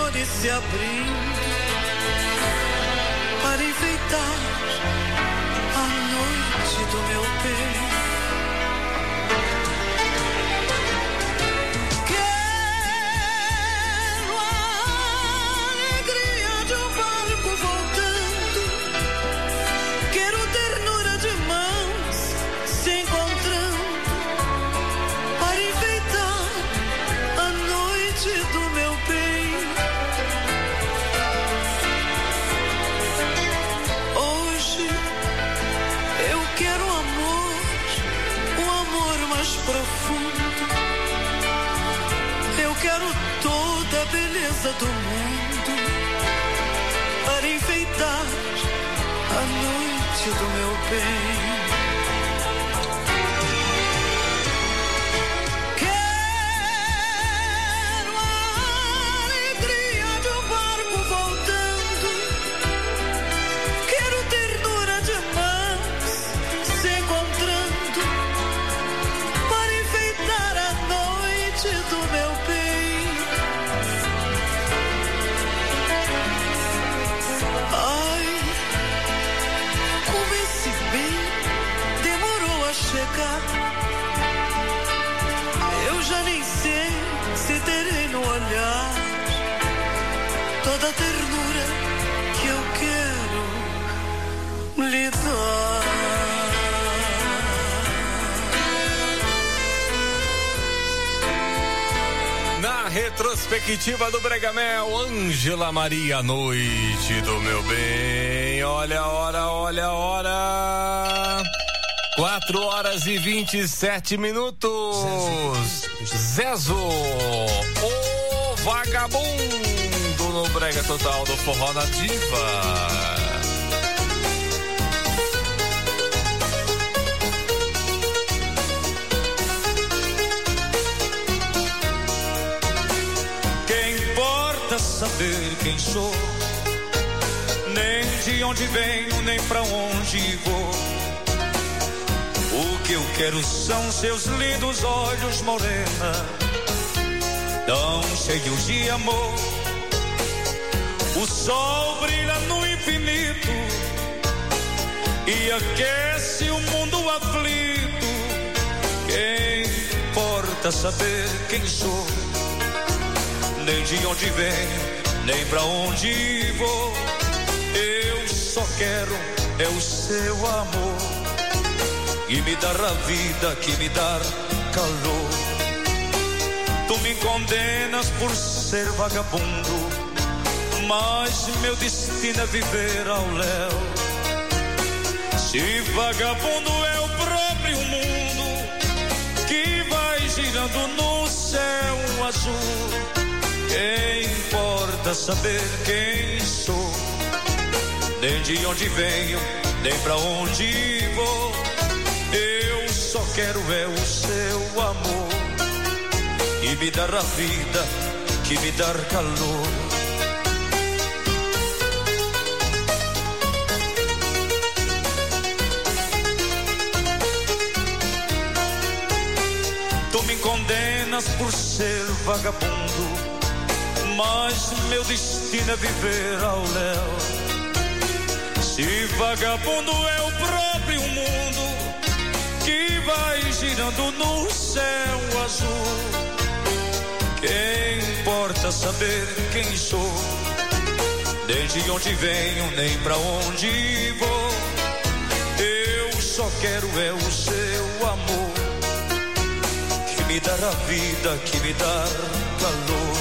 flores se abrindo para enfeitar a noite do meu bem. Toda a beleza do mundo para enfeitar a noite do meu bem. Eu já nem sei se terei no olhar toda a ternura que eu quero lhe dar. Na retrospectiva do Bregamel, Ângela Maria, noite do meu bem. Olha a hora, olha a hora. 4h27. Zezo, o vagabundo no Brega Total do Forró Nativa. Que importa saber quem sou, nem de onde venho, nem pra onde vou. O que eu quero são seus lindos olhos, morena, tão cheios de amor. O sol brilha no infinito e aquece o mundo aflito. Quem importa saber quem sou, nem de onde venho, nem pra onde vou. Eu só quero é o seu amor, e me dar a vida, que me dar calor. Tu me condenas por ser vagabundo, mas meu destino é viver ao léu. Se vagabundo é o próprio mundo que vai girando no céu azul, quem importa saber quem sou, nem de onde venho, nem pra onde vou. Eu só quero é o seu amor, e me dar a vida, que me dar calor. Tu me condenas por ser vagabundo, mas meu destino é viver ao léu. Se vagabundo é o próprio mundo que vai girando no céu azul, quem importa saber quem sou, nem de onde venho, nem pra onde vou. Eu só quero é o seu amor, que me dar a vida, que me dar calor.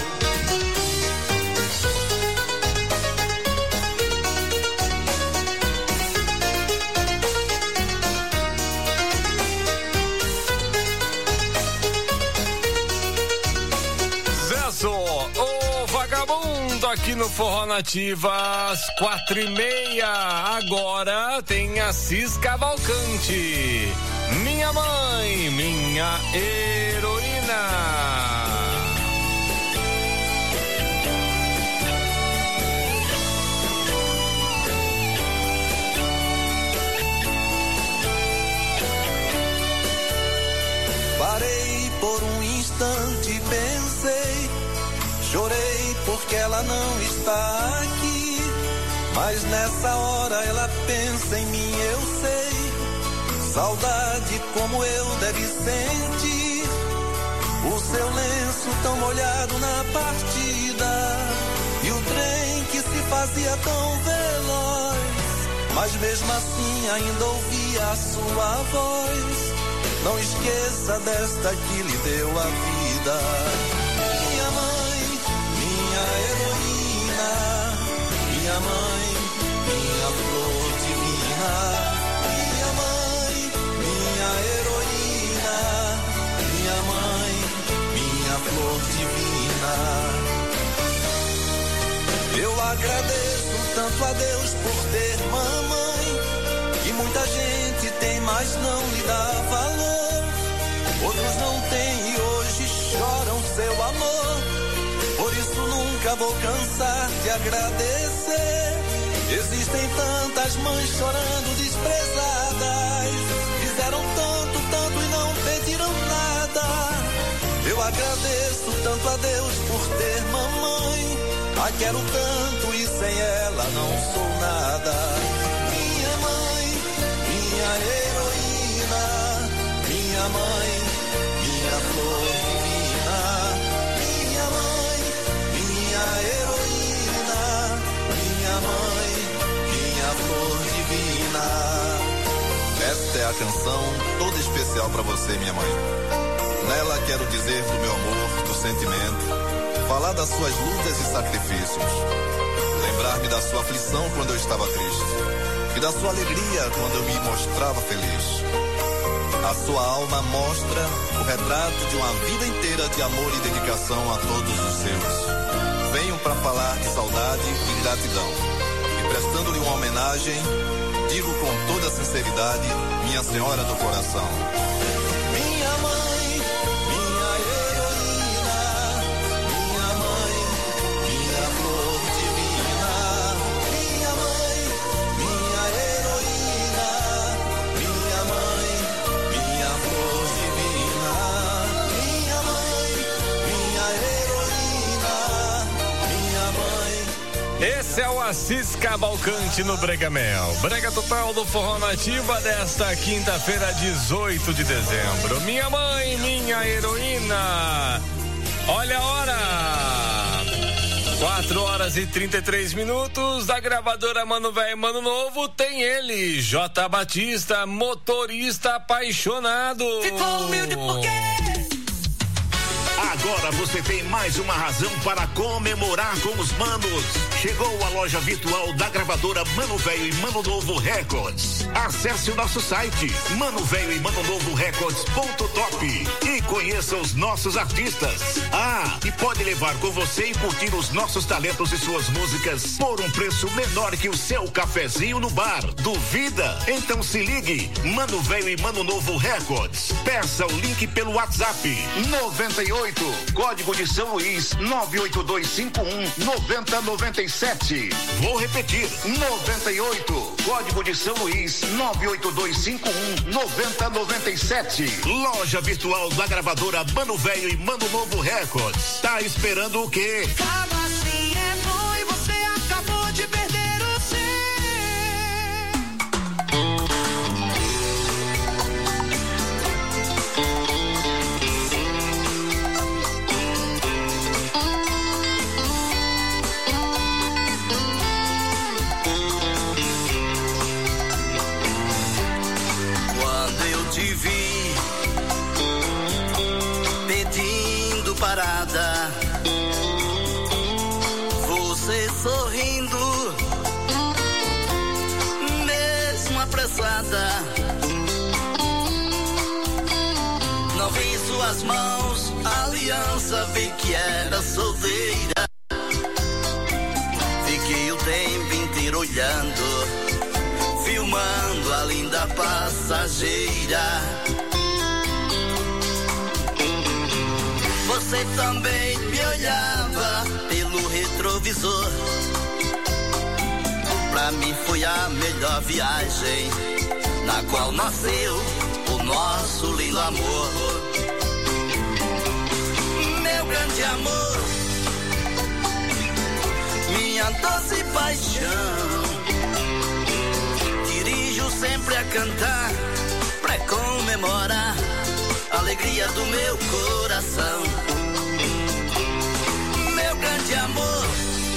Aqui no Forró Nativa, às 4h30. Agora tem Assis Cavalcante, minha mãe, minha heroína. Parei por um instante, pensei, chorei porque ela não está aqui. Mas nessa hora ela pensa em mim, eu sei. Saudade como eu deve sentir. O seu lenço tão molhado na partida. E o trem que se fazia tão veloz. Mas mesmo assim ainda ouvia a sua voz. Não esqueça desta que lhe deu a vida. Minha mãe, minha heroína. Minha mãe, minha flor divina. Minha mãe, minha heroína. Minha mãe, minha flor divina. Eu agradeço tanto a Deus por ter mamãe, que muita gente tem, mas não lhe dá valor. Outros não têm e hoje choram seu amor. Por isso nunca vou cansar de agradecer. Existem tantas mães chorando desprezadas. Fizeram tanto, tanto e não pediram nada. Eu agradeço tanto a Deus por ter mamãe. A quero tanto e sem ela não sou nada. Minha mãe, minha heroína. Minha mãe, minha flor divina. Minha mãe, minha heroína. Minha mãe, minha flor divina. Esta é a canção toda especial pra você, minha mãe. Nela quero dizer do meu amor, do sentimento. Falar das suas lutas e sacrifícios. Lembrar-me da sua aflição quando eu estava triste. E da sua alegria quando eu me mostrava feliz. A sua alma mostra o retrato de uma vida inteira de amor e dedicação a todos os seus. Venho para falar de saudade e gratidão. E prestando-lhe uma homenagem, digo com toda sinceridade, minha senhora do coração. Minha mãe, minha heroína. Minha mãe, minha flor divina. Minha mãe, minha heroína. Minha mãe, minha flor divina. Minha mãe, minha heroína. Minha mãe. Esse é o Assis Cavalcante no Brega Mel. Brega total do Forró Nativa desta quinta-feira, 18 de dezembro. Minha mãe, minha heroína. Olha a hora. 4 horas e 33 minutos. Da gravadora Mano Velho Mano Novo tem ele, J. Batista, motorista apaixonado. Ficou humilde porque... Agora você tem mais uma razão para comemorar com os manos. Chegou a loja virtual da gravadora Mano Velho e Mano Novo Records. Acesse o nosso site manovelho e manonovo records.top e conheça os nossos artistas. Ah, e pode levar com você e curtir os nossos talentos e suas músicas por um preço menor que o seu cafezinho no bar. Duvida? Então se ligue, Mano Velho e Mano Novo Records. Peça o link pelo WhatsApp 98 código de São Luís 98251-9097. Vou repetir, 98 código de São Luís 98251-9097. Loja virtual da gravadora Mano Velho e Mano Novo Records. Tá esperando o quê? Acaba assim é bom e você acabou de perder o seu. Parada, você sorrindo, mesmo apressada. Não vi em suas mãos a aliança, vi que era solteira. Fiquei o tempo inteiro olhando, filmando a linda passageira. Você também me olhava pelo retrovisor. Pra mim foi a melhor viagem, na qual nasceu o nosso lindo amor. Meu grande amor, minha doce paixão. Dirijo sempre a cantar, pra comemorar a alegria do meu coração. Meu grande amor,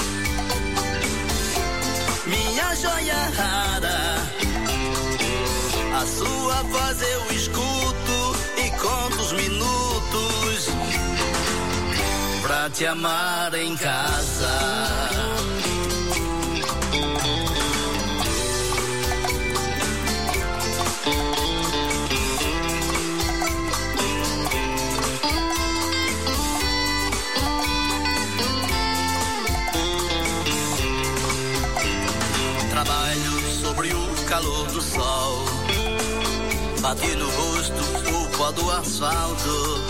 minha joia rara, a sua voz eu escuto e conto os minutos pra te amar em casa. Trabalho sobre o calor do sol, bate no rosto o pó do asfalto.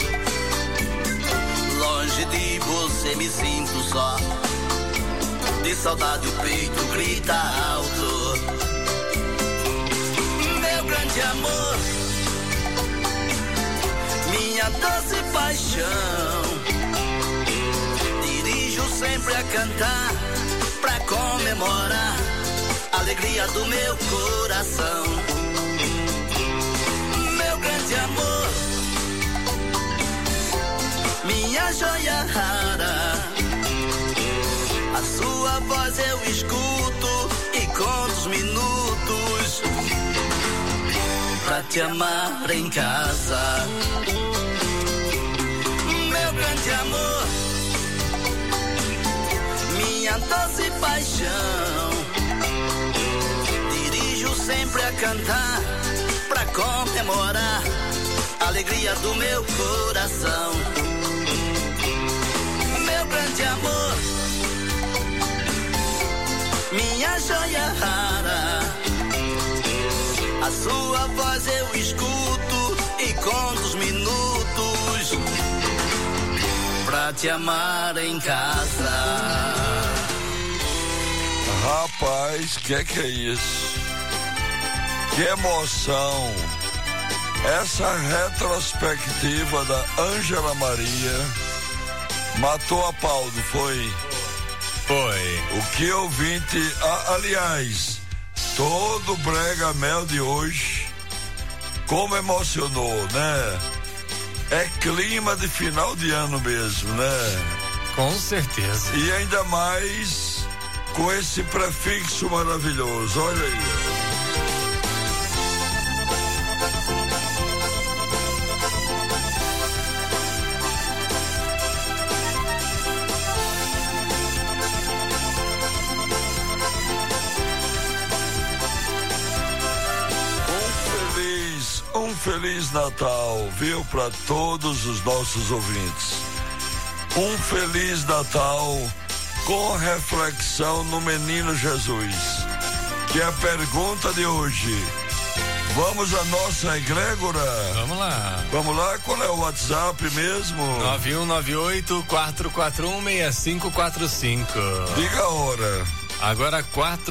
Longe de você me sinto só, de saudade o peito grita alto. Meu grande amor, minha doce paixão, dirijo sempre a cantar, pra comemorar a alegria do meu coração. Meu grande amor, minha joia rara, a sua voz eu escuto e conto os minutos pra te amar em casa. Meu grande amor, minha doce paixão, dirijo sempre a cantar, pra comemorar a alegria do meu coração. Meu grande amor, minha joia rara, a sua voz eu escuto e conto os minutos pra te amar em casa. Rapaz, que é isso? Que emoção! Essa retrospectiva da Ângela Maria matou a pau, não foi? Foi. O que ouvinte... aliás, todo o Brega Mel de hoje, como emocionou, né? É clima de final de ano mesmo, né? Com certeza. E ainda mais com esse prefixo maravilhoso, olha aí. Um Feliz Natal, viu, para todos os nossos ouvintes. Um Feliz Natal com reflexão no Menino Jesus, que é a pergunta de hoje. Vamos à nossa egrégora? Vamos lá. Vamos lá, qual é o WhatsApp mesmo? 9198-441-6545. Diga a hora. Agora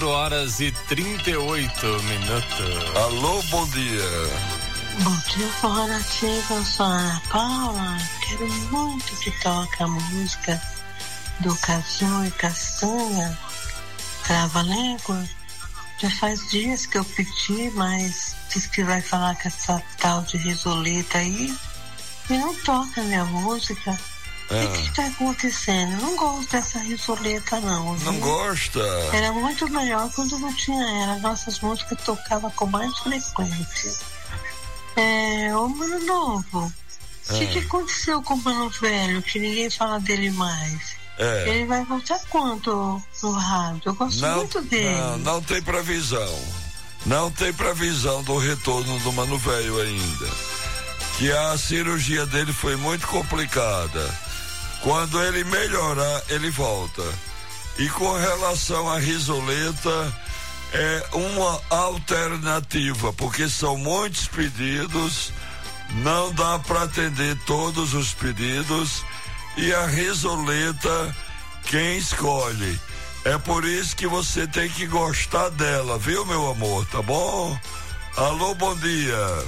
4h38. Alô, bom dia. Bom dia, Forró Nativa, eu sou a Ana Paula. Quero muito que toque a música do Caju e Castanha, Trava-Língua. Já faz dias que eu pedi, mas diz que vai falar com essa tal de Risoleta aí e não toca a minha música. O que está acontecendo? Eu não gosto dessa Risoleta, não. Viu? Não gosta? Era muito melhor quando não tinha ela. Nossas músicas tocavam com mais frequência. Ô Mano Novo, o que aconteceu com o Mano Velho, que ninguém fala dele mais? Ele vai voltar quando no rádio? Eu gosto muito dele. Não tem previsão. Não tem previsão do retorno do Mano Velho ainda. Que a cirurgia dele foi muito complicada. Quando ele melhorar, ele volta. E com relação à Risoleta, é uma alternativa, porque são muitos pedidos, não dá para atender todos os pedidos, e a Risoleta, quem escolhe. É por isso que você tem que gostar dela, viu, meu amor, tá bom? Alô, bom dia.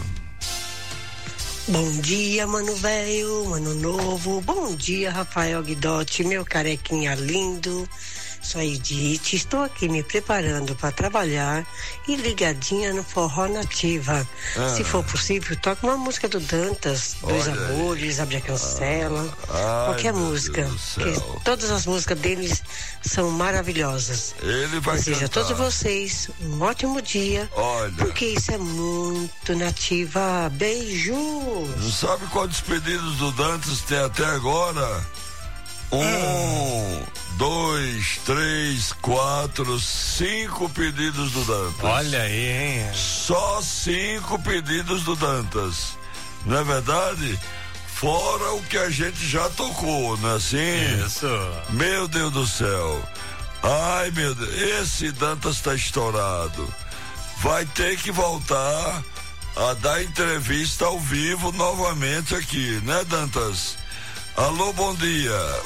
Bom dia, Mano Velho, Mano Novo. Bom dia, Rafael Guidotti, meu carequinha lindo. Sou a Edith, estou aqui me preparando para trabalhar e ligadinha no Forró Nativa. Se for possível, toque uma música do Dantas, Dois Amores, Abre a Cancela, qualquer música. Todas as músicas deles são maravilhosas. Ele vai Desejo a cantar. todos vocês um ótimo dia. Olha. Porque isso é muito Nativa. Beijos. Não sabe quantos pedidos do Dantas tem até agora? 1, 2, 3, 4, 5 pedidos do Dantas. Olha aí, hein? Só 5 pedidos do Dantas. Não é verdade? Fora o que a gente já tocou, não é assim? Isso. Meu Deus do céu. Ai, meu Deus. Esse Dantas tá estourado. Vai ter que voltar a dar entrevista ao vivo novamente aqui, né, Dantas? Alô, bom dia.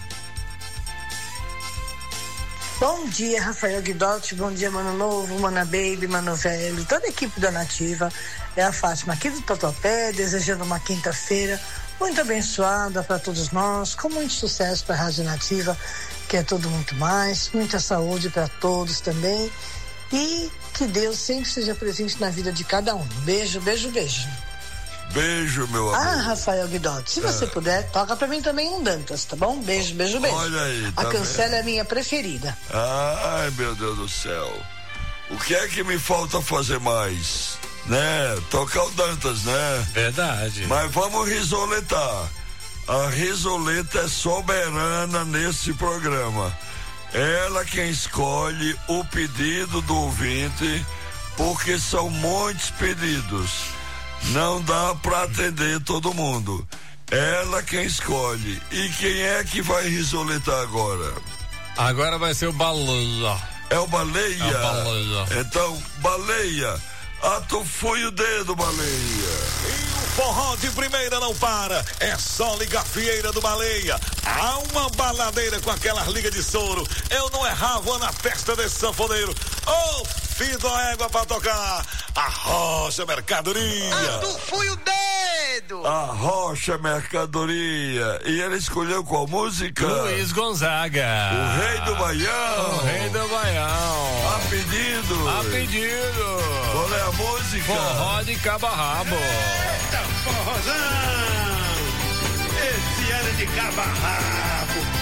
Bom dia, Rafael Guidotti, bom dia, Mano Novo, Mana Baby, Mano Velho, toda a equipe da Nativa. É a Fátima aqui do Tatuapé, desejando uma quinta-feira muito abençoada para todos nós, com muito sucesso para a Rádio Nativa, que é tudo muito mais, muita saúde para todos também, e que Deus sempre seja presente na vida de cada um. Beijo, beijo, beijo. Beijo, meu amor. Ah, Rafael Guidotti, se você puder, toca pra mim também um Dantas, tá bom? Beijo, beijo, beijo. Olha aí, a tá Cancela vendo? é a minha preferida. Ai, meu Deus do céu. O que é que me falta fazer mais? Né? Tocar o Dantas, né? Verdade. Mas vamos risoletar. A risoleta é soberana nesse programa. Ela quem escolhe o pedido do ouvinte, porque são muitos pedidos. Não dá para atender todo mundo. Ela quem escolhe. E quem é que vai risoletar agora? Agora vai ser o Baleia. É o Baleia? É o Baleia. Então, Baleia, atufui o dedo, Baleia. Forró de primeira não para, é só ligar a fieira do Baleia. Há uma baladeira com aquelas ligas de soro. Eu não errava na festa desse sanfoneiro. Filho da égua pra tocar. A Rocha Mercadoria. Atufui o dedo. A Rocha Mercadoria. E ele escolheu qual música? Luiz Gonzaga. O Rei do Baião. O Rei do Baião. A pedido. A pedido. Qual é a música? Forró de Cabo a Rabo. Eita, forrozão. Esse ano de Cabo a Rabo.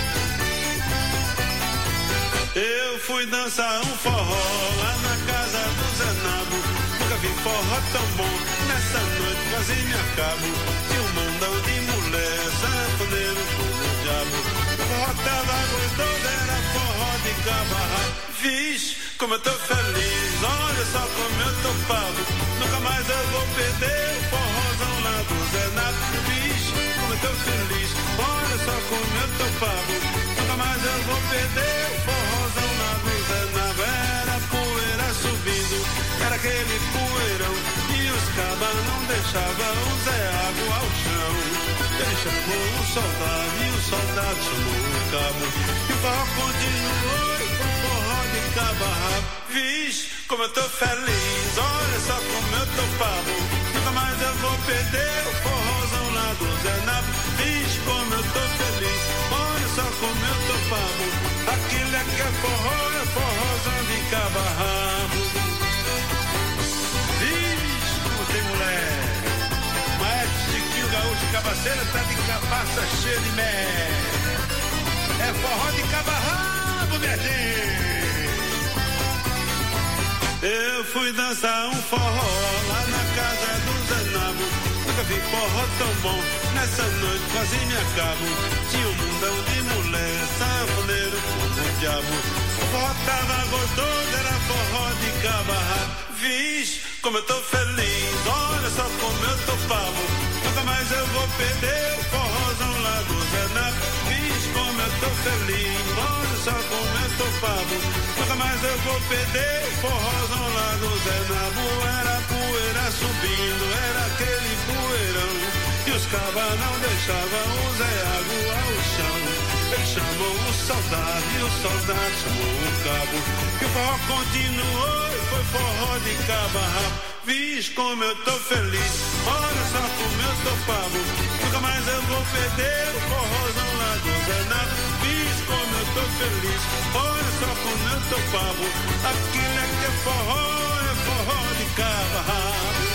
Eu fui dançar um forró lá na casa do Zenabo. Nunca vi forró tão bom, nessa noite quase me acabo. Tinha um mandão de mulher, sanfoneiro como o diabo. O forró tava gostoso, era forró de Cabo a Rabo. Vixe, como eu tô feliz, olha só como eu tô pago. Nunca mais eu vou perder o forrozão lá do Zenabo. Vixe, como eu tô feliz, olha só como eu tô pago. Nunca mais eu vou perder o forrozão lá do Zenabo. Era poeira subindo, era aquele poeirão, e os cabas não deixavam o Zé Água ao chão. Ele chamou o soldado e o soldado chamou o cabo, e o forró continuou com o forró de Cabo a Rabo. Vixe, como eu tô feliz, olha só como eu tô pavo. Nunca mais eu vou perder o forrozão lá do Zenabo. Vixe, como eu tô feliz, olha só como eu tô pavo. Aquilo é que é forró, é forrozão de Cabo a Rabo. Vixe, como tem mulher. Maestro Chiquinho Gaúcho Cabaceira tá de cabaça cheia de mé. É forró de Cabo a Rabo, minha gente. Eu fui dançar um forró lá na casa do Zenabo. Nunca vi forró tão bom, nessa noite quase me acabo. Tinha um mundão de mulher, sanfoneiro como o diabo. O forró tava gostoso, era forró de Cabo a Rabo. Vixe, como eu tô feliz, olha só como eu tô pavo. Nunca mais eu vou perder o forrozão lá do Zenabo. Vixe, como eu tô feliz, olha só como eu tô pavo. Nunca mais eu vou perder o forrozão lá do Zenabo. Era poeira subindo, era aquele poeirão, e os cabas não deixavam o Zé Água ao chão. Ele chamou o soldado e o soldado chamou o cabo, e o forró continuou e foi forró de Cabo a Rabo. Vixe, como eu tô feliz, olha só como eu tô pavo. Nunca mais eu vou perder o forrozão lá do Zenabo. Vixe, como eu tô feliz, flores. Olha só como eu tô pavo. Aquilo é que é forró de cabo a rabo.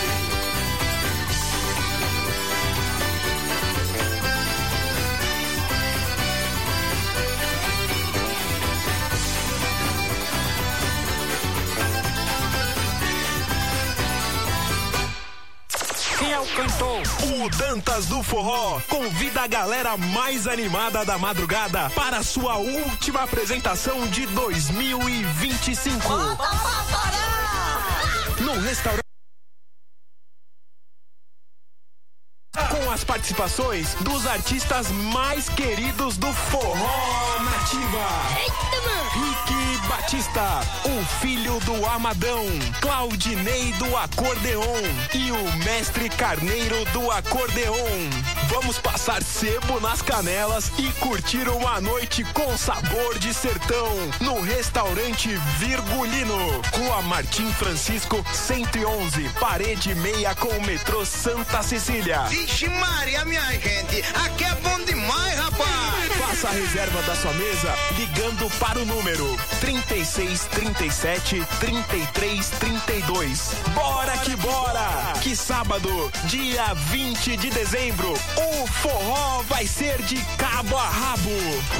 Quem é o cantor? O Dantas do Forró convida a galera mais animada da madrugada para a sua última apresentação de 2025. No restaurante. Com as participações dos artistas mais queridos do Forró Nativa. Eita, mano! Rick Batista, o filho do Amadão, Claudinei do Acordeon e o Mestre Carneiro do Acordeon. Vamos passar sebo nas canelas e curtir uma noite com sabor de sertão no restaurante Virgulino, Rua Martim Francisco 111, parede meia com o metrô Santa Cecília. Vixe Maria, minha gente, aqui é bom demais, rapaz. Faça a reserva da sua mesa ligando para o número 3637-3332. Bora que bora! Que sábado, dia 20 de dezembro, o forró vai ser de cabo a rabo.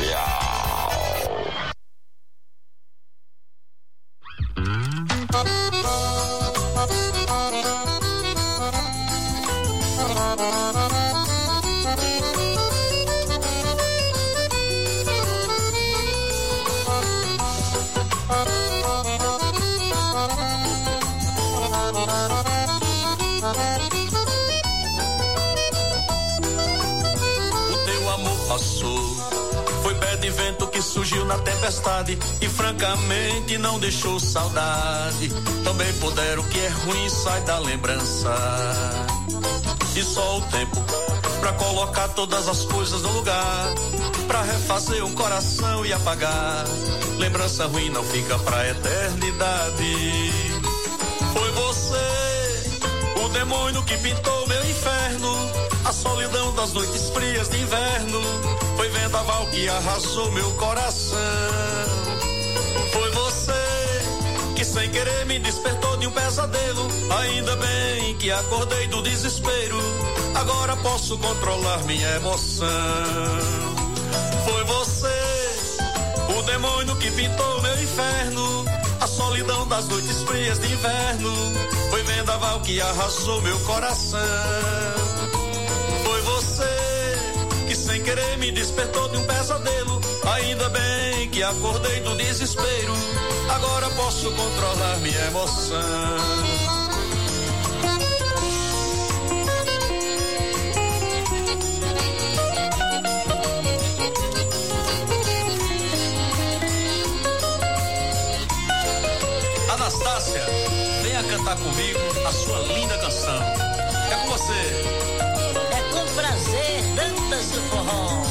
Foi pé de vento que surgiu na tempestade e francamente não deixou saudade. Também puderam, o que é ruim sai da lembrança. E só o tempo pra colocar todas as coisas no lugar, pra refazer um coração e apagar. Lembrança ruim não fica pra eternidade. Foi você, o demônio que pintou meu inferno, a solidão das noites frias de inverno. Foi vendaval que arrasou meu coração. Foi você que sem querer me despertou de um pesadelo. Ainda bem que acordei do desespero, agora posso controlar minha emoção. Foi você, o demônio que pintou meu inferno, a solidão das noites frias de inverno. Foi vendaval que arrasou meu coração. Foi você que sem querer me despertou de um pesadelo. Ainda bem que acordei do desespero, agora posso controlar minha emoção. Anastácia, venha cantar comigo a sua linda canção. É com você. Com prazer, Dantas do Forró.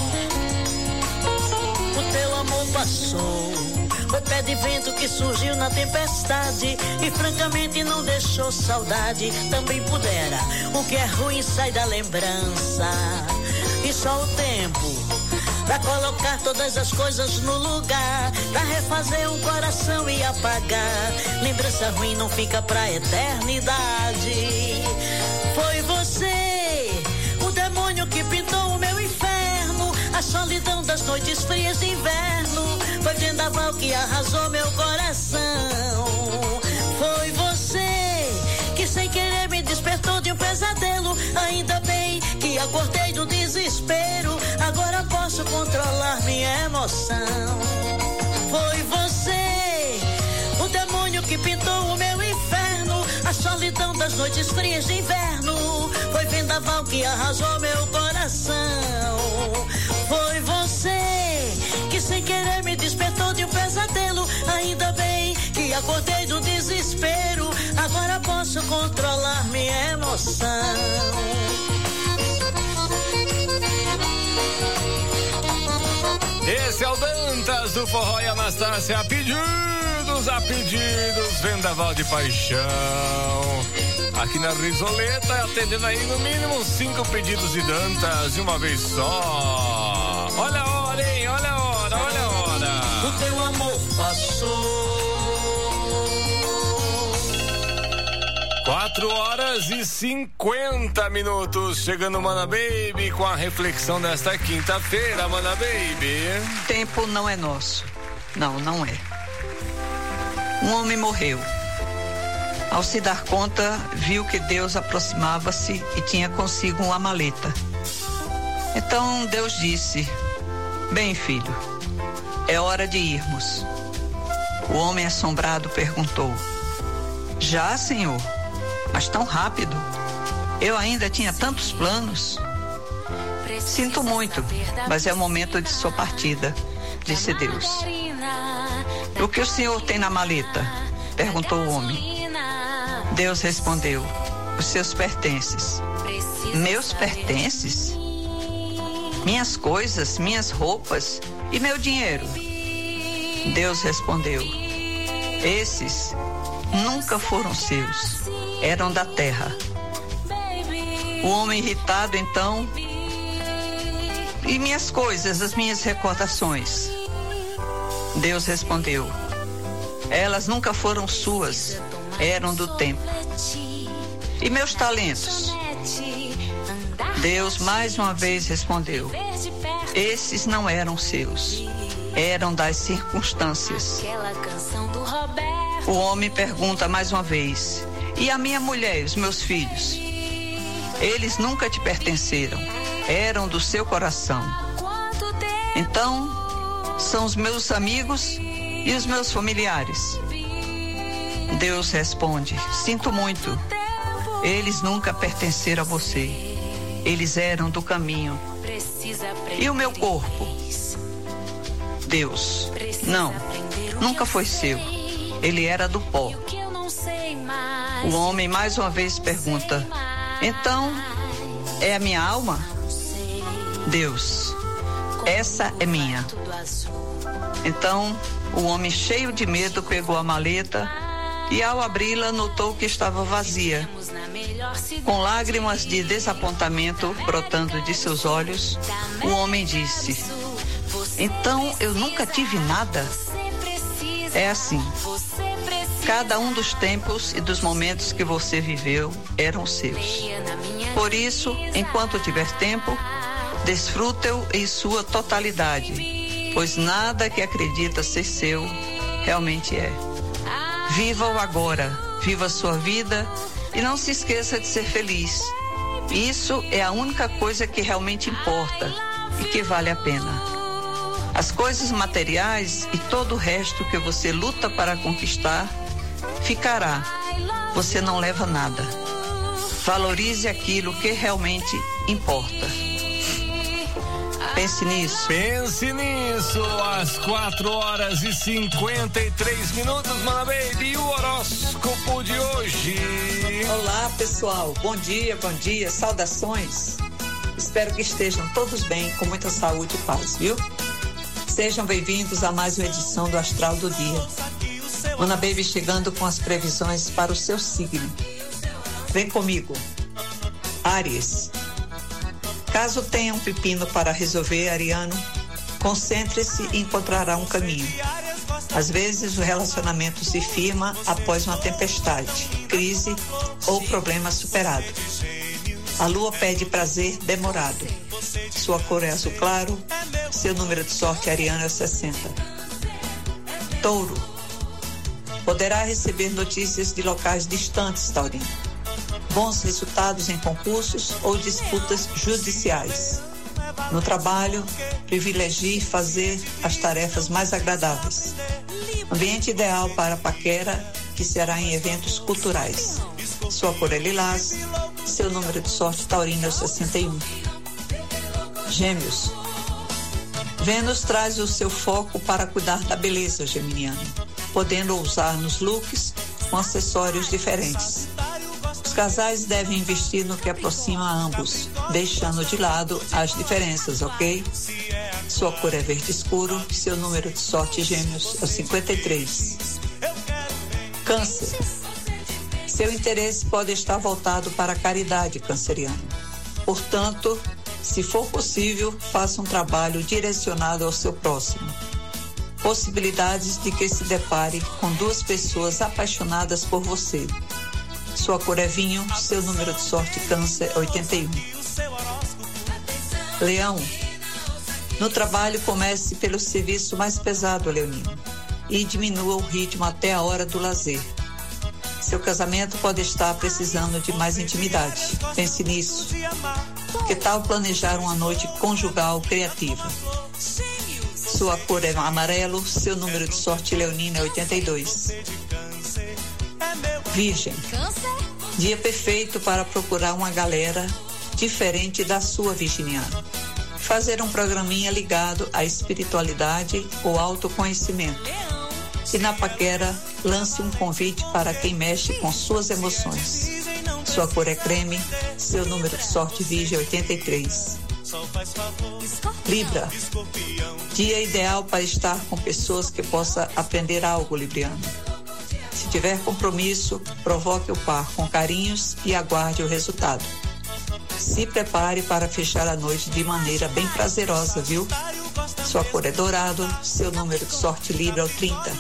O teu amor passou, foi pé de vento que surgiu na tempestade e francamente não deixou saudade. Também pudera, o que é ruim sai da lembrança. E só o tempo pra colocar todas as coisas no lugar, pra refazer um coração e apagar. Lembrança ruim não fica pra eternidade. Foi você, o demônio que pintou o meu inferno, a solidão das noites frias de inverno. Foi vendaval que arrasou meu coração. Foi você que sem querer me despertou de um pesadelo. Ainda bem que acordei do desespero, agora posso controlar minha emoção. Foi você, o demônio que pintou o meu inferno, a solidão das noites frias de inverno. Foi vendaval que arrasou meu coração. Foi você que sem querer me despertou de um pesadelo. Ainda bem que acordei do desespero, agora posso controlar minha emoção. Esse é o Dantas do Forró e Anastácia. A pedidos, vendaval de paixão. Aqui na Risoleta, atendendo aí no mínimo 5 pedidos de Dantas de uma vez só. Olha a hora, hein? Olha a hora, olha a hora. O teu 4h50. Chegando Mana Baby com a reflexão desta quinta-feira, Mana Baby. Tempo não é nosso. Não é. Um homem morreu. Ao se dar conta, viu que Deus aproximava-se e tinha consigo uma maleta. Então Deus disse: bem, filho, é hora de irmos. O homem assombrado perguntou: já, Senhor? Mas tão rápido? Eu ainda tinha tantos planos. Sinto muito, mas é o momento de sua partida, disse Deus. O que o Senhor tem na maleta? Perguntou o homem. Deus respondeu: os seus pertences. Meus pertences? Minhas coisas, minhas roupas e meu dinheiro? Deus respondeu: esses nunca foram seus, eram da terra. O homem irritado então: e minhas coisas, as minhas recordações? Deus respondeu: elas nunca foram suas, eram do tempo. E meus talentos? Deus mais uma vez respondeu: esses não eram seus, eram das circunstâncias. O homem pergunta mais uma vez: e a minha mulher e os meus filhos? Eles nunca te pertenceram, eram do seu coração. Então, são os meus amigos e os meus familiares. Deus responde: sinto muito, eles nunca pertenceram a você, eles eram do caminho. E o meu corpo? Deus: não, nunca foi seu, ele era do pó. O homem mais uma vez pergunta: então, é a minha alma? Deus: essa é minha. Então, o homem, cheio de medo, pegou a maleta e, ao abri-la, notou que estava vazia. Com lágrimas de desapontamento brotando de seus olhos, o homem disse: então eu nunca tive nada? É assim. Cada um dos tempos e dos momentos que você viveu eram seus. Por isso, enquanto tiver tempo, desfruta-o em sua totalidade, pois nada que acredita ser seu realmente é. Viva-o agora, viva a sua vida e não se esqueça de ser feliz. Isso é a única coisa que realmente importa e que vale a pena. As coisas materiais e todo o resto que você luta para conquistar ficará. Você não leva nada. Valorize aquilo que realmente importa. Pense nisso. Pense nisso. Às 4h53, Mana Baby. E o horóscopo de hoje? Olá, pessoal. Bom dia, saudações. Espero que estejam todos bem, com muita saúde e paz, viu? Sejam bem-vindos a mais uma edição do Astral do Dia. Mana Baby chegando com as previsões para o seu signo. Vem comigo. Áries. Caso tenha um pepino para resolver, ariano, concentre-se e encontrará um caminho. Às vezes o relacionamento se firma após uma tempestade, crise ou problema superado. A lua pede prazer demorado. Sua cor é azul claro, seu número de sorte ariano é 60. Touro. Poderá receber notícias de locais distantes, taurino. Bons resultados em concursos ou disputas judiciais. No trabalho, privilegie fazer as tarefas mais agradáveis. Ambiente ideal para a paquera, que será em eventos culturais. Sua cor é lilás, seu número de sorte taurino é 61. Gêmeos. Vênus traz o seu foco para cuidar da beleza geminiana, podendo usar nos looks com acessórios diferentes. Os casais devem investir no que aproxima ambos, deixando de lado as diferenças, ok? Sua cor é verde escuro, seu número de sorte Gêmeos é 53. Câncer. Seu interesse pode estar voltado para a caridade, canceriano. Portanto, se for possível, faça um trabalho direcionado ao seu próximo. Possibilidades de que se depare com duas pessoas apaixonadas por você. Sua cor é vinho, seu número de sorte Câncer é 81. Leão. No trabalho, comece pelo serviço mais pesado, leonino, e diminua o ritmo até a hora do lazer. Seu casamento pode estar precisando de mais intimidade. Pense nisso. Que tal planejar uma noite conjugal criativa? Sua cor é amarelo, seu número de sorte leonino é 82. Virgem. Dia perfeito para procurar uma galera diferente da sua virginiana. Fazer um programinha ligado à espiritualidade ou autoconhecimento. E na paquera, lance um convite para quem mexe com suas emoções. Sua cor é creme, seu número de sorte virgem é 83. Libra. Dia ideal para estar com pessoas que possa aprender algo, libriano. Se tiver compromisso, provoque o par com carinhos e aguarde o resultado. Se prepare para fechar a noite de maneira bem prazerosa, viu? Sua cor é dourado, seu número de sorte Libra é o 30.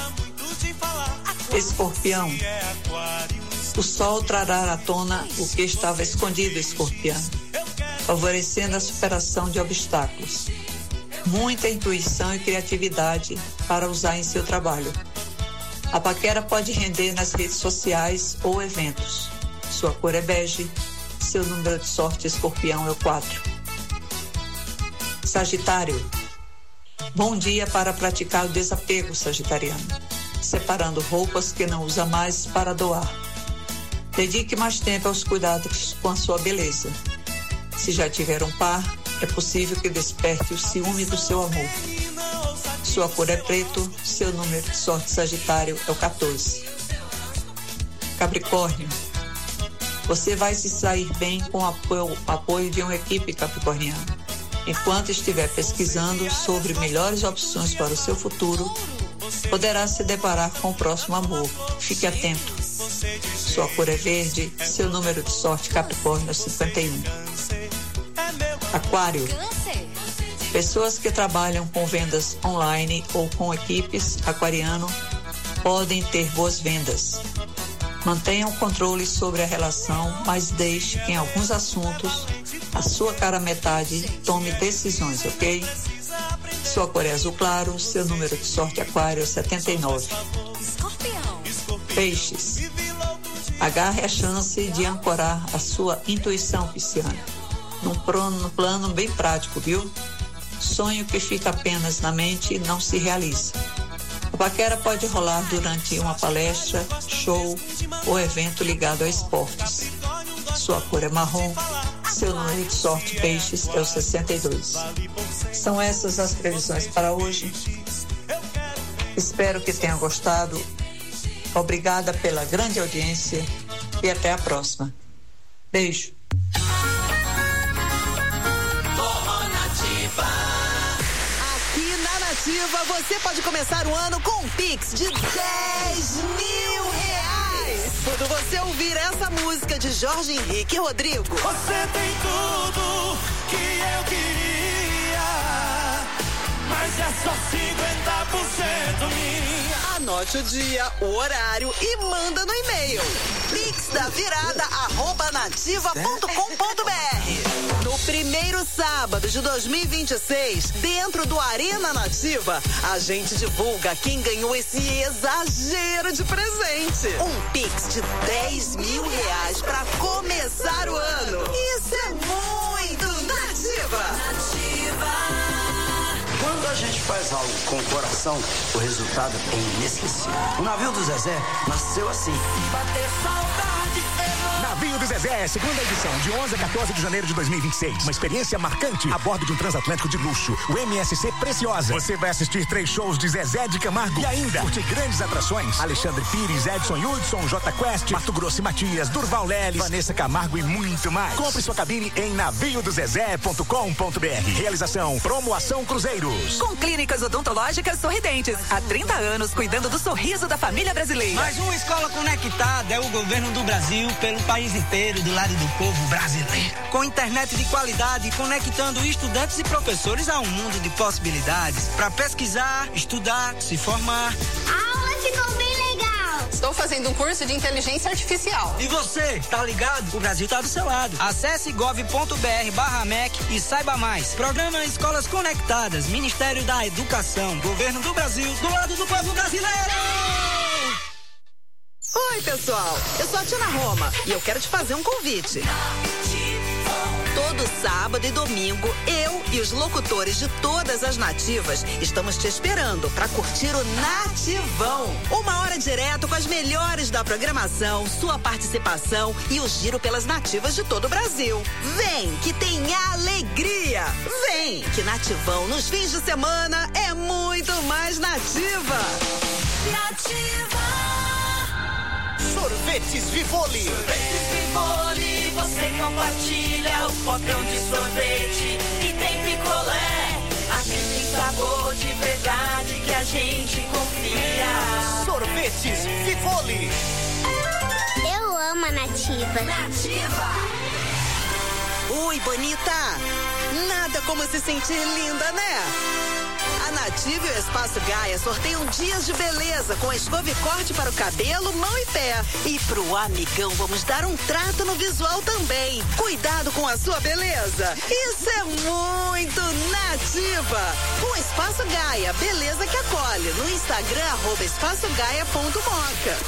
Escorpião. O sol trará à tona o que estava escondido, escorpião, favorecendo a superação de obstáculos. Muita intuição e criatividade para usar em seu trabalho. A paquera pode render nas redes sociais ou eventos. Sua cor é bege, seu número de sorte escorpião é o 4. Sagitário. Bom dia para praticar o desapego, sagitariano, separando roupas que não usa mais para doar. Dedique mais tempo aos cuidados com a sua beleza. Se já tiver um par, é possível que desperte o ciúme do seu amor. Sua cor é preto, seu número de sorte sagitário é o 14. Capricórnio. Você vai se sair bem com o apoio de uma equipe capricorniana. Enquanto estiver pesquisando sobre melhores opções para o seu futuro, poderá se deparar com o próximo amor. Fique atento. Sua cor é verde, seu número de sorte Capricórnio é 51. Aquário. Pessoas que trabalham com vendas online ou com equipes aquariano podem ter boas vendas. Mantenham controle sobre a relação, mas deixe que em alguns assuntos a sua cara metade tome decisões, ok? Sua cor é azul claro, seu número de sorte Aquário é 79. Peixes. Agarre a chance de ancorar a sua intuição pisciana. Num plano bem prático, viu? Sonho que fica apenas na mente não se realiza. A paquera pode rolar durante uma palestra, show ou evento ligado a esportes. Sua cor é marrom, seu número de sorte peixes é o 62. São essas as previsões para hoje. Espero que tenham gostado. Obrigada pela grande audiência e até a próxima. Beijo. Nativa, você pode começar o ano com um Pix de R$10 mil. Quando você ouvir essa música de Jorge Henrique e Rodrigo. Você tem tudo que eu queria, mas é só 50% minha. Anote o dia, o horário e manda no e-mail. pixdavirada@nativa.com.br. No primeiro sábado de 2026, dentro do Arena Nativa, a gente divulga quem ganhou esse exagero de presente. Um Pix de R$10 mil pra começar o ano. Isso é muito Nativa. Quando a gente faz algo com o coração, o resultado é inesquecível. O navio do Zezé nasceu assim. Bater saudade, Navio do Zezé, segunda edição, de 11 a 14 de janeiro de 2026. Uma experiência marcante a bordo de um transatlântico de luxo, o MSC Preciosa. Você vai assistir 3 shows de Zezé de Camargo e ainda curtir grandes atrações: Alexandre Pires, Edson Hudson, J Quest, Mato Grosso e Matias, Durval Leles, Vanessa Camargo e muito mais. Compre sua cabine em naviodozezé.com.br. Realização Promoação Cruzeiros. Com clínicas odontológicas Sorridentes. Há 30 anos cuidando do sorriso da família brasileira. Mais uma escola conectada é o governo do Brasil pelo país inteiro, do lado do povo brasileiro. Com internet de qualidade, conectando estudantes e professores a um mundo de possibilidades para pesquisar, estudar, se formar. A aula ficou bem legal. Estou fazendo um curso de inteligência artificial. E você, tá ligado? O Brasil tá do seu lado. Acesse gov.br/MEC e saiba mais. Programa Escolas Conectadas, Ministério da Educação, Governo do Brasil, do lado do povo brasileiro. Oi, pessoal. Eu sou a Tina Roma e eu quero te fazer um convite. Todo sábado e domingo, eu e os locutores de todas as nativas estamos te esperando para curtir o Nativão. 1 hora direto com as melhores da programação, sua participação e o giro pelas nativas de todo o Brasil. Vem, que tem alegria. Vem, que Nativão nos fins de semana é muito mais nativa. Nativa. Sorvetes Vivoli. Sorvetes Vivoli, você compartilha o potão de sorvete e tem picolé. Aqui tem sabor de verdade que a gente confia. Sorvetes Vivoli. Eu amo a Nativa. Nativa. Oi, bonita. Nada como se sentir linda, né? A Nativa e o Espaço Gaia sorteiam dias de beleza com escova e corte para o cabelo, mão e pé. E pro amigão vamos dar um trato no visual também. Cuidado com a sua beleza. Isso é muito Nativa. Com Espaço Gaia, beleza que acolhe. No Instagram, @espaçogaia.moca.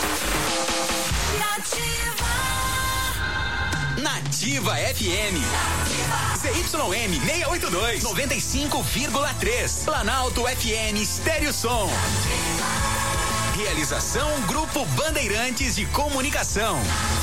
Nativa FM. ZYM 682 95,3. Planalto FM Estéreo Som. Realização Grupo Bandeirantes de Comunicação.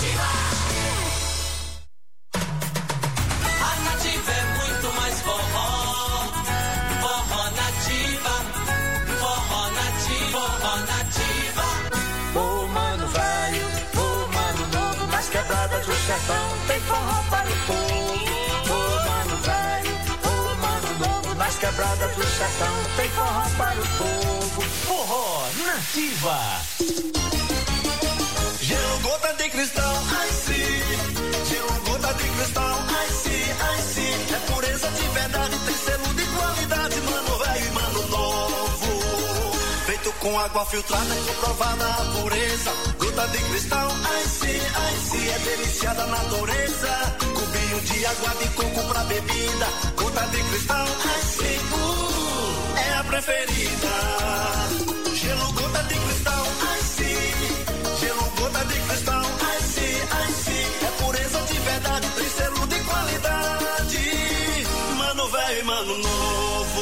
A Nativa é muito mais forró. Forró Nativa. Forró Nativa. Forró Nativa. Ô mano velho, ô mano novo, nas quebradas do sertão tem forró para o povo. Ô mano velho, ô mano novo, nas quebradas do sertão tem forró para o povo. Forró Nativa. Gelo gota de cristal, ai sim. Gelo gota de cristal, ai sim, ai sim. É pureza de verdade, tem selo de qualidade, mano velho e mano novo. Feito com água filtrada e comprovada a pureza. Gota de cristal, ai sim, é delícia da natureza. Cubinho de água de coco pra bebida. Gota de cristal, ai sim, é a preferida. Gelo gota de cristal, ai sim. Gelo gota de cristal, ai sim, é pureza de verdade, tem selo de qualidade. Mano velho e mano novo.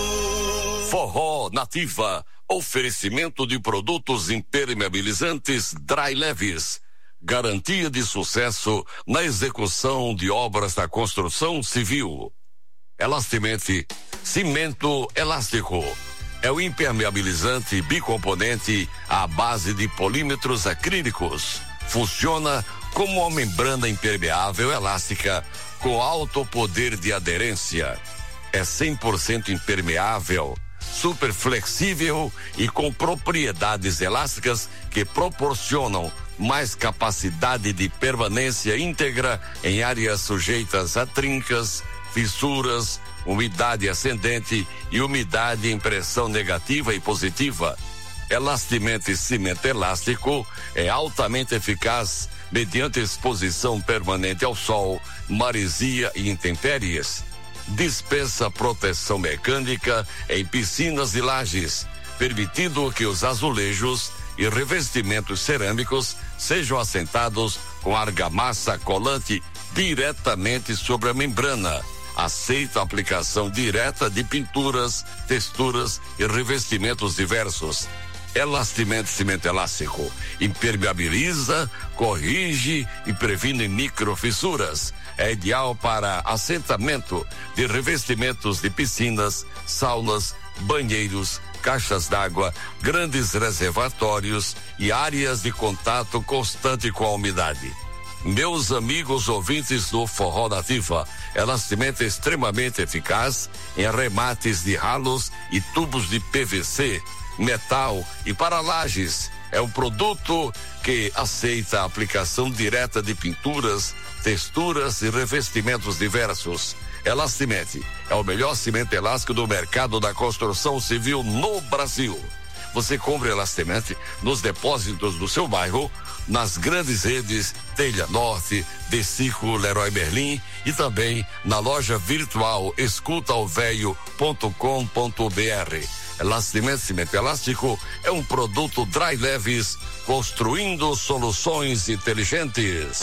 Forró Nativa. Oferecimento de produtos impermeabilizantes Dry Leves. Garantia de sucesso na execução de obras da construção civil. Elastimente, cimento elástico. É o impermeabilizante bicomponente à base de polímetros acrílicos. Funciona como uma membrana impermeável elástica com alto poder de aderência. É 100% impermeável, super flexível e com propriedades elásticas que proporcionam mais capacidade de permanência íntegra em áreas sujeitas a trincas, fissuras, umidade ascendente e umidade em pressão negativa e positiva. Elastimente cimento elástico é altamente eficaz mediante exposição permanente ao sol, maresia e intempéries. Dispensa proteção mecânica em piscinas e lajes, permitindo que os azulejos e revestimentos cerâmicos sejam assentados com argamassa colante diretamente sobre a membrana. Aceita a aplicação direta de pinturas, texturas e revestimentos diversos. Elastimente cimento elástico impermeabiliza, corrige e previne microfissuras. É ideal para assentamento de revestimentos de piscinas, saunas, banheiros, caixas d'água, grandes reservatórios e áreas de contato constante com a umidade. Meus amigos ouvintes do Forró Nativa, Elastimente é extremamente eficaz em arremates de ralos e tubos de PVC, metal e para lajes. É um produto que aceita a aplicação direta de pinturas, texturas e revestimentos diversos. Elastimente é o melhor cimento elástico do mercado da construção civil no Brasil. você compra Elastamente nos depósitos do seu bairro, nas grandes redes Telha Norte, Decico, Leroy Merlin e também na loja virtual escutaoveio.com.br. Elastamente Cimento Elástico é um produto Dry Leves, construindo soluções inteligentes.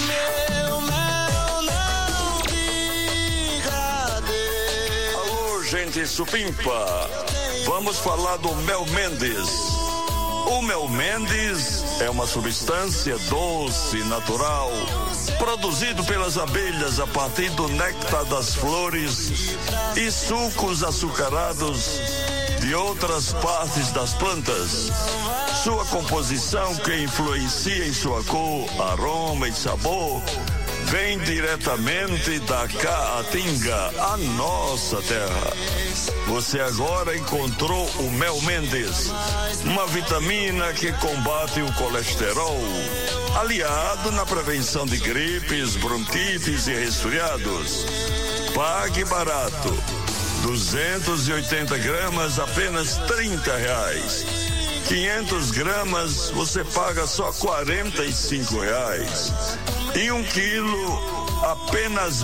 Alô, gente supimpa, vamos falar do Mel Mendes. O Mel Mendes é uma substância doce, natural, produzido pelas abelhas a partir do néctar das flores e sucos açucarados de outras partes das plantas. Sua composição, que influencia em sua cor, aroma e sabor, vem diretamente da Caatinga, a nossa terra. Você agora encontrou o Mel Mendes, uma vitamina que combate o colesterol, aliado na prevenção de gripes, bronquites e resfriados. Pague barato. 280 gramas, apenas R$30. 500 gramas, você paga só R$45. E 1 quilo, apenas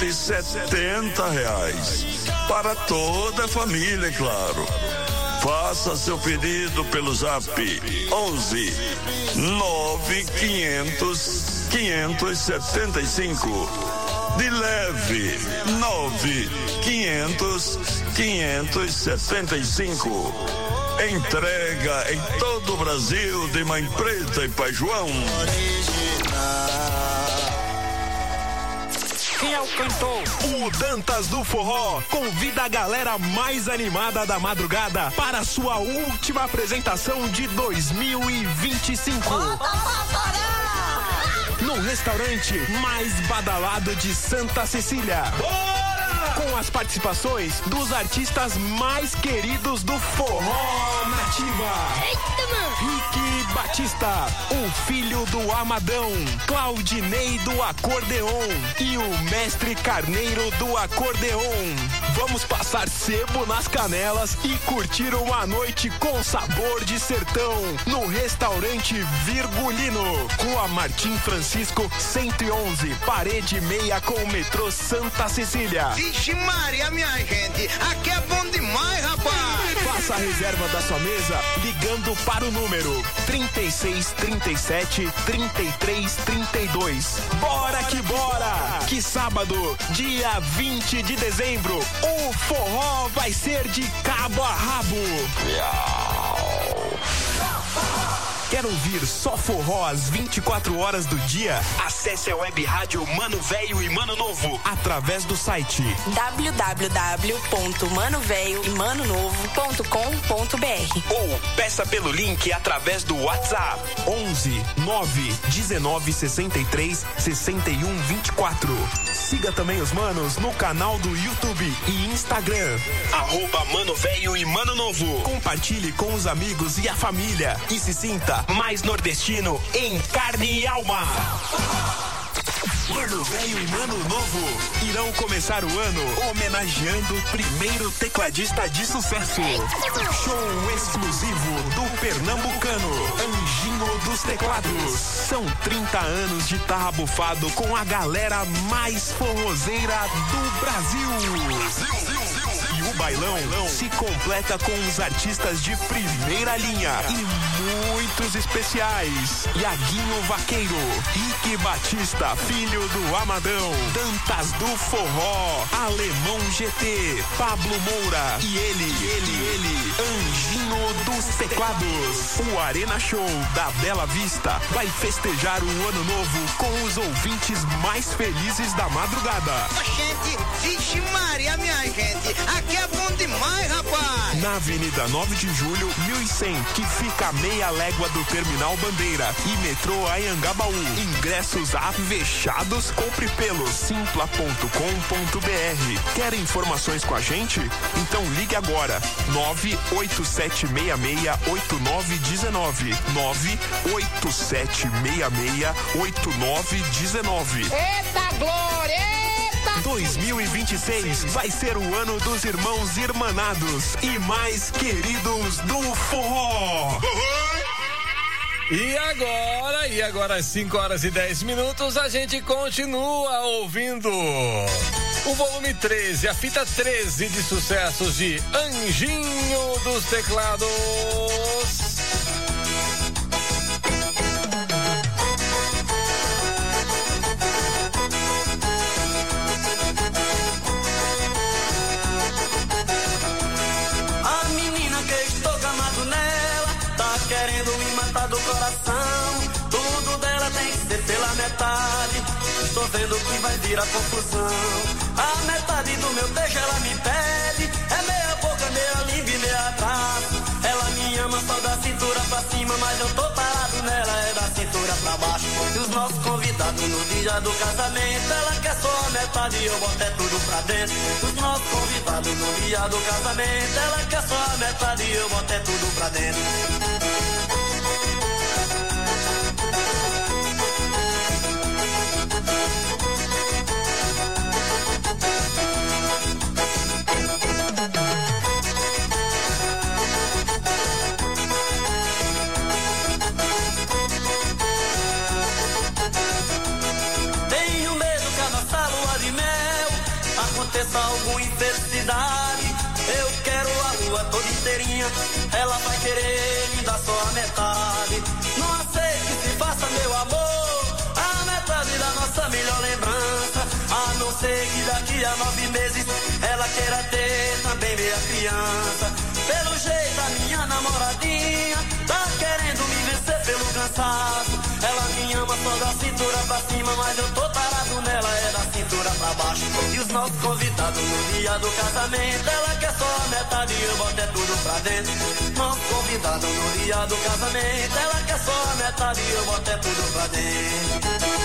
R$70. Para toda a família, é claro. Faça seu pedido pelo Zap 11 9500 575. De leve 9500 575. Entrega em todo o Brasil de Mãe Preta e Pai João. Quem é o cantor? O Dantas do Forró convida a galera mais animada da madrugada para a sua última apresentação de 2025. No restaurante mais badalado de Santa Cecília. Com as participações dos artistas mais queridos do Forró Nativa. Eita, mano! Rick Batista, o filho do Amadão, Claudinei do acordeon e o mestre Carneiro do acordeon. Vamos passar sebo nas canelas e curtir uma noite com sabor de sertão no restaurante Virgulino, Rua Martim Francisco 111, parede meia com o metrô Santa Cecília. Vixe Maria, minha gente, aqui é bom demais, rapaz! Faça a reserva da sua mesa ligando para o número 3637-3332. Bora que bora! Que sábado, dia 20 de dezembro, o forró vai ser de cabo a rabo. Quer ouvir só forró às 24 horas do dia? Acesse a web rádio Mano Velho e Mano Novo através do site www.manovelhoemanonovo.com.br ou peça pelo link através do WhatsApp 11 9 19 63 61 24. Siga também os manos no canal do YouTube e Instagram @Mano Velho e Mano Novo. Compartilhe com os amigos e a família e se sinta mais nordestino em carne e alma. Mano Velho e Mano Novo irão começar o ano homenageando o primeiro tecladista de sucesso. Show exclusivo do pernambucano Anjinho dos Teclados. São 30 anos de tarra bufado com a galera mais forrozeira do Brasil. E o bailão se completa com os artistas de primeira linha e muitos especiais. Iaguinho Vaqueiro, Rick Batista, filho do Amadão, Dantas do Forró, Alemão GT, Pablo Moura e ele, Anjinho dos Teclados. O Arena Show da Bela Vista vai festejar o ano novo com os ouvintes mais felizes da madrugada. Gente, vixe Maria, minha gente, aqui é bom demais, rapaz! Na Avenida 9 de Julho, 1100, que fica a meia légua do Terminal Bandeira e metrô Anhangabaú. Ingressos avechados, compre pelo simpla.com.br. Quer informações com a gente? Então ligue agora, 987668919, 987668919. Eita glória! Eita 2026 vai ser o ano dos irmãos irmanados e mais queridos do forró. E agora às 5h10, a gente continua ouvindo o volume 13, a fita 13 de sucessos de Anjinho dos Teclados. A menina que estou gamado nela tá querendo me matar do coração. Tudo dela tem que ser pela metade. Estou vendo que vai virar confusão. A metade do meu beijo ela me pede. É meia boca, meia língua e meia abraço. Ela me ama só da cintura pra cima, mas eu tô parado nela, é da cintura pra baixo. E os nossos convidados no dia do casamento, ela quer só a metade e eu boto é tudo pra dentro. Os nossos convidados no dia do casamento, ela quer só a metade e eu boto é tudo pra dentro. Aconteça alguma infelicidade, eu quero a lua toda inteirinha, ela vai querer me dar só a metade. Não aceito que se faça meu amor a metade da nossa melhor lembrança, a não ser que daqui a 9 meses ela queira ter também meia criança. Pelo jeito a minha namoradinha tá querendo me vencer pelo cansaço. Ela me ama só da cintura pra cima, mas eu tô tarado nela, é da cintura pra baixo. E os nossos convidados no dia do casamento, ela quer só a metade e eu boto é tudo pra dentro. Nosso convidado no dia do casamento, ela quer só a metade e eu boto é tudo pra dentro.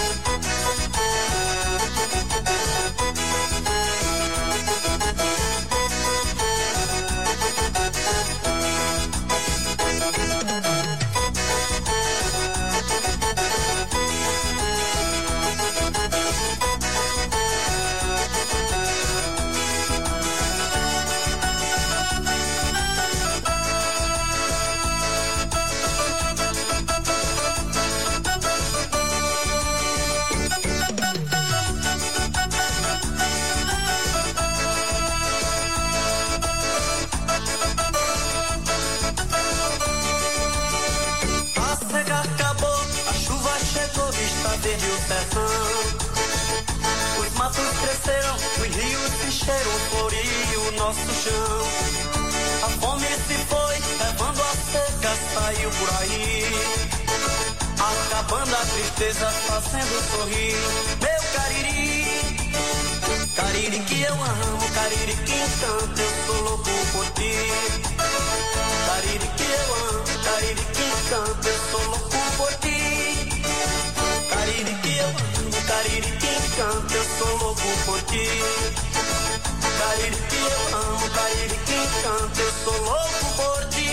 Os matos cresceram, os rios se encheram, floriu o nosso chão. A fome se foi, levando a seca, saiu por aí, acabando a tristeza, fazendo sorrir. Meu cariri, cariri que eu amo, cariri que encanta, eu sou louco por ti. Cariri que eu amo, cariri que encanta, eu sou louco por ti. Cariri que eu amo, cariri que encanta, eu sou louco por ti. Cariri que eu amo, cariri que encanta, eu sou louco por ti.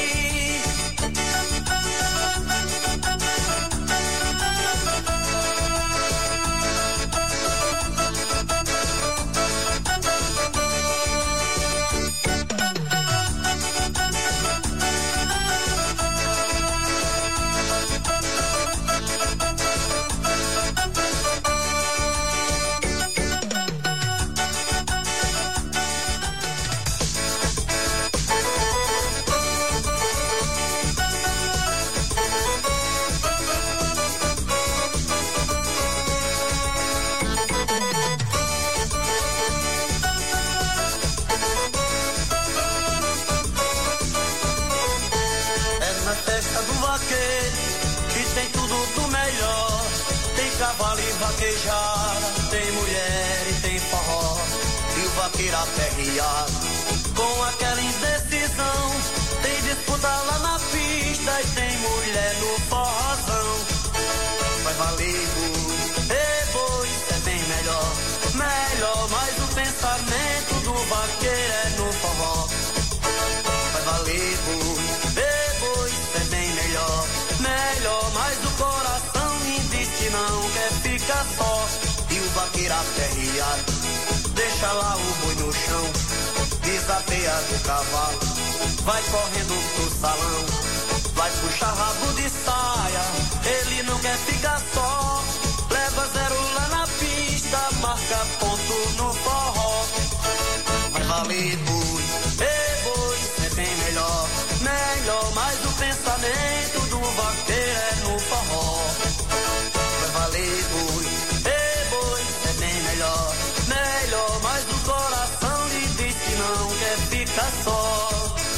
Cavalo e vaquejada, tem mulher e tem forró, e o vaqueiro aperreado, com aquela indecisão, tem disputa lá na pista e tem mulher no forrozão. Vai valer boi, é bem melhor, mas o pensamento do vaqueiro é no forró. Vai valer boi, é bem melhor, mas o coração me diz que não quer ficar só, e o vaqueiro aperreado, deixa lá o boi no chão, desapeia do cavalo, vai correndo pro salão, vai puxar rabo de saia, ele não quer ficar só, leva 0 lá na pista, marca ponto no forró. Vai valer boi, boi, é bem melhor, melhor, mas o pensamento do vaqueiro é no forró. Vai valer boi, boi, é bem melhor, melhor, mas o coração lhe diz que não quer ficar só.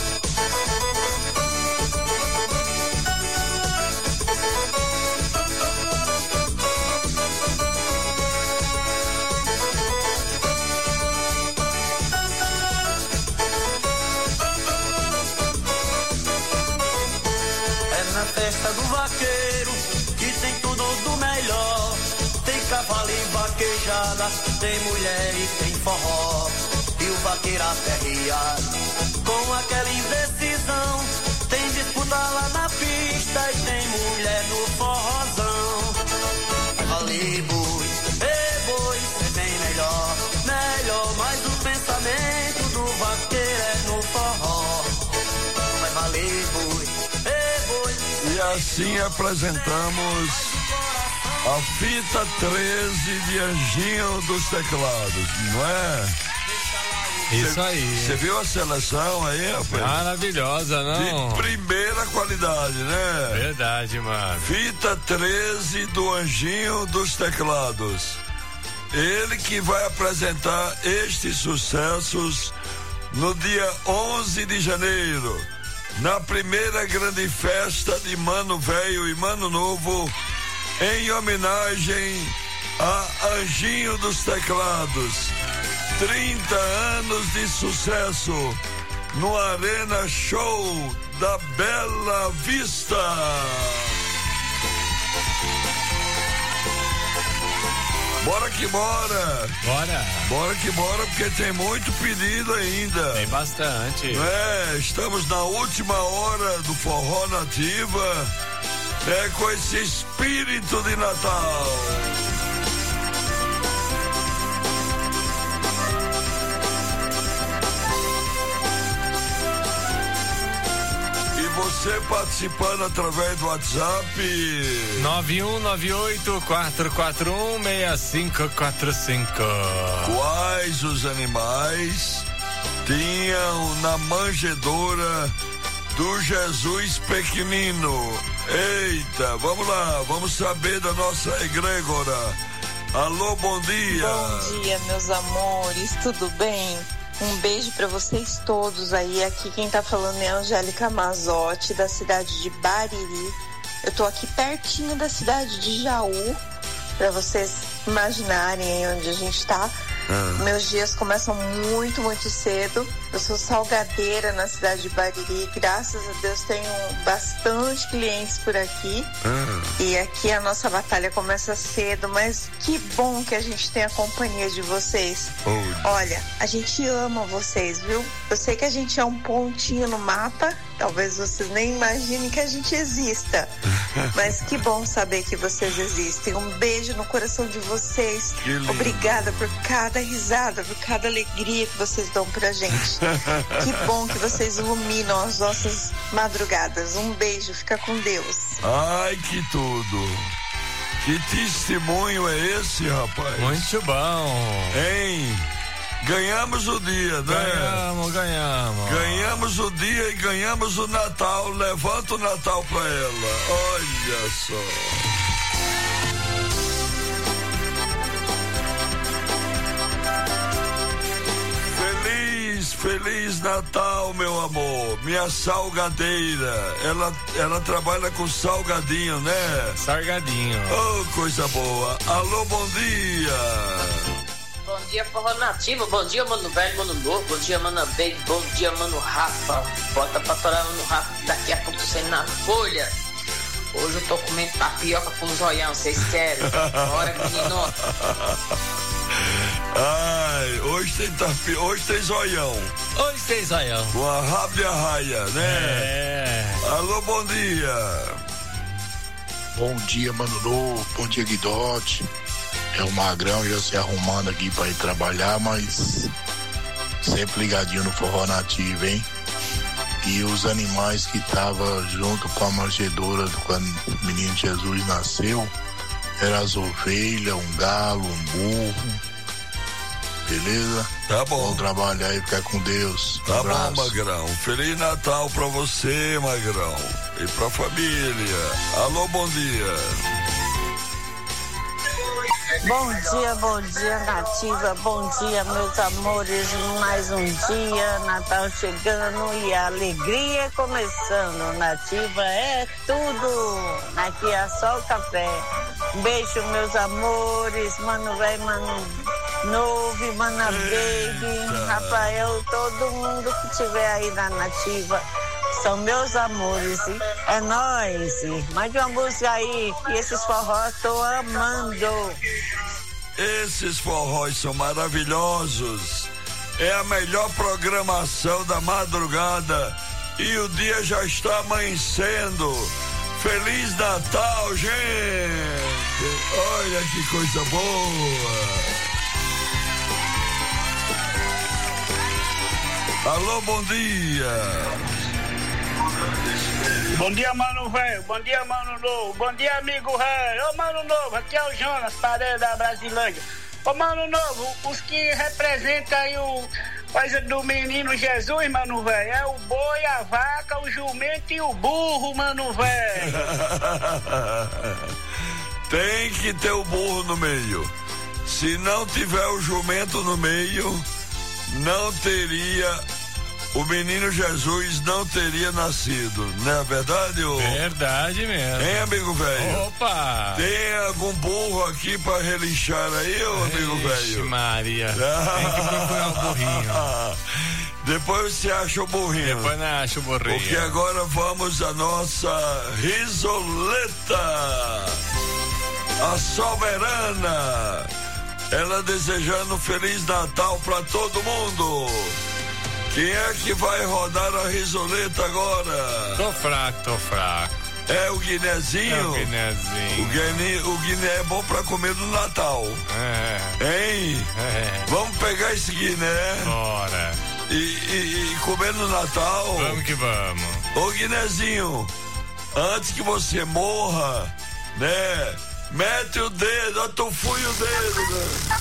Festa do vaqueiro, que tem tudo do melhor. Tem cavalo e vaquejada, tem mulher e tem forró. E o vaqueiro aperreado, com aquela indecisão. Tem disputa lá na pista e tem mulher no forrozão. Vale boi, boi, é bem melhor, melhor, mas o pensamento do vaqueiro é no forró. Vai valer boi. E assim apresentamos a fita 13 de Anjinho dos Teclados, não é? Isso aí. Você viu a seleção aí, rapaz? Maravilhosa, não? De primeira qualidade, né? Verdade, mano. Fita 13 do Anjinho dos Teclados. Ele que vai apresentar estes sucessos no dia 11 de janeiro. Na primeira grande festa de Mano Velho e Mano Novo, em homenagem a Anjinho dos Teclados. 30 anos de sucesso no Arena Show da Bela Vista. Bora que bora! Bora! Bora que bora, porque tem muito pedido ainda. Tem bastante. Estamos na última hora do Forró Nativa, com esse espírito de Natal. Você participando através do WhatsApp 9198-441-6545. Quais os animais tinham na manjedoura do Jesus pequenino? Eita, vamos lá, vamos saber da nossa egrégora. Alô, bom dia. Bom dia, meus amores, tudo bem? Um beijo para vocês todos aí. Aqui quem tá falando é a Angélica Mazotti, da cidade de Bariri. Eu tô aqui pertinho da cidade de Jaú, para vocês imaginarem aí onde a gente tá. Meus dias começam muito, muito cedo. Eu sou salgadeira na cidade de Bariri. Graças a Deus tenho bastante clientes por aqui. E aqui a nossa batalha começa cedo, mas que bom que a gente tem a companhia de vocês. Olha, a gente ama vocês, viu? Eu sei que a gente é um pontinho no mapa. Talvez vocês nem imaginem que a gente exista. Mas que bom saber que vocês existem. Um beijo no coração de vocês. Obrigada por cada risada, por cada alegria que vocês dão pra gente. Que bom que vocês iluminam as nossas madrugadas. Um beijo, fica com Deus. Ai, que tudo. Que testemunho é esse, rapaz? Muito bom. Hein? Ganhamos o dia, né? Ganhamos. Ganhamos o dia e ganhamos o Natal. Levanta o Natal pra ela. Olha só. Feliz Natal, meu amor. Minha salgadeira. Ela trabalha com salgadinho, né? Salgadinho. Oh, coisa boa. Alô, bom dia. Bom dia, Forró Nativa. Bom dia, Mano Velho, Mano Novo. Bom dia, Mano Baby. Bom dia, Mano Rafa. Bota pra torar, Mano Rafa. Daqui a pouco você na folha. Hoje eu tô comendo tapioca com zoião. Vocês querem? Bora, menino. Ai, hoje tem zoião. Hoje tem zoião. Com a rábia raia, né? Alô, bom dia. Bom dia, Mano Novo. Bom dia, Guidote. É o Magrão, já se arrumando aqui pra ir trabalhar, mas sempre ligadinho no Forró Nativo, hein? E os animais que estavam junto com a manjedoura quando o menino Jesus nasceu, eram as ovelhas, um galo, um burro. Beleza? Tá bom. Bom trabalho aí, ficar com Deus. Tá bom, Magrão. Feliz Natal pra você, Magrão. E pra família. Alô, bom dia. Bom dia, Nativa. Bom dia, meus amores. Mais um dia, Natal chegando e a alegria começando. Nativa é tudo. Aqui é só o café. Um beijo, meus amores. Mano velho, mano novo, mana baby, Rafael, todo mundo que tiver aí na Nativa. São meus amores, hein? É nóis. Mande uma música aí, e esses forrós tô amando. Esses forróis são maravilhosos. É a melhor programação da madrugada e o dia já está amanhecendo. Feliz Natal, gente! Olha que coisa boa! Alô, bom dia! Bom dia, mano velho. Bom dia, mano novo. Bom dia, amigo velho. Ô, mano novo, aqui é o Jonas, padeiro da Brasilândia. Ô, mano novo, os que representam aí o coisa do menino Jesus, mano velho, é o boi, a vaca, o jumento e o burro, mano velho. Tem que ter o burro no meio. Se não tiver o jumento no meio, não teria... O menino Jesus não teria nascido, não é verdade? Verdade mesmo. Hein, amigo velho? Opa! Tem algum burro aqui pra relinchar aí, ô amigo velho? Maria, tem que procurar o burrinho. Depois você acha o burrinho. Depois não acha o burrinho. Porque agora vamos à nossa risoleta. A soberana. Ela desejando um Feliz Natal pra todo mundo. Quem é que vai rodar a risoleta agora? Tô fraco. É o Guinezinho? É o Guinezinho. O Guiné é bom pra comer no Natal. Hein? Vamos pegar esse Guiné. Bora. E comer no Natal. Vamos que vamos. Ô Guinezinho, antes que você morra, né? Mete o dedo, atufui o dedo, né?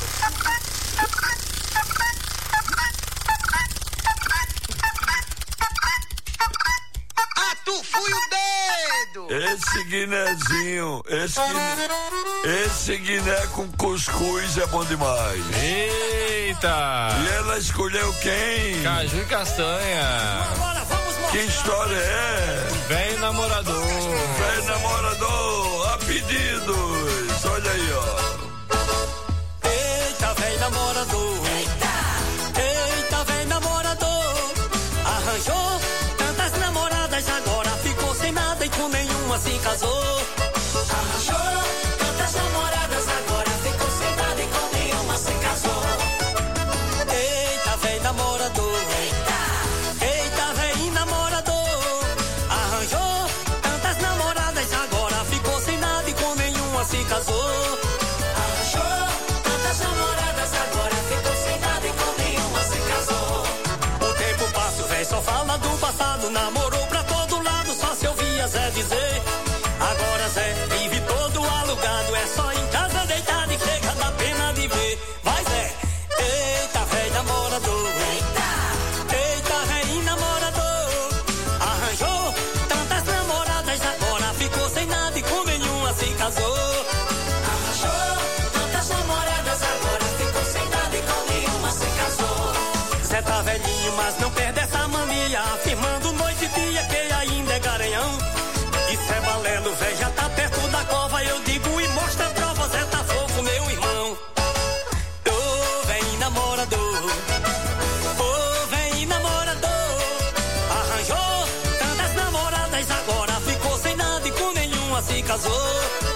Tu fui o dedo! Esse Guinézinho, esse Guiné com cuscuz é bom demais. Eita! E ela escolheu quem? Caju e castanha. Que história é? Velho namorador. Velho namorador, a pedidos. Olha aí, ó. Eita, velho namorador. Eita, velho namorador. Arranjou tantas namoradas, agora ficou sem nada e com nenhuma se casou. Arranjou tantas namoradas, agora ficou sem nada e com nenhuma se casou. Eita, velho namorador. Eita, velho namorador. Arranjou tantas namoradas, agora ficou sem nada e com nenhuma se casou. Arranjou tantas namoradas, agora ficou sem nada e com nenhuma se casou. O tempo passa, o velho só fala do passado. Namorou pra todo lado, só se ouvia Zé dizer. Agora Zé vive todo alugado, é só em casa deitado e chega da pena de ver. Vai Zé, eita velho namorador. Eita velho namorador. Arranjou tantas namoradas, agora ficou sem nada e com nenhuma se casou. Arranjou tantas namoradas, agora ficou sem nada e com nenhuma se casou. Zé tá velhinho, mas não perde essa mania, afirmando noite e dia que ainda é garanhão. Isso é balelo, Zé já tá perto da cova, eu digo e mostra a prova, Zé tá fofo, meu irmão. Ô, vem namorador. Ô, vem namorador. Arranjou tantas namoradas, agora ficou sem nada e com nenhuma se casou.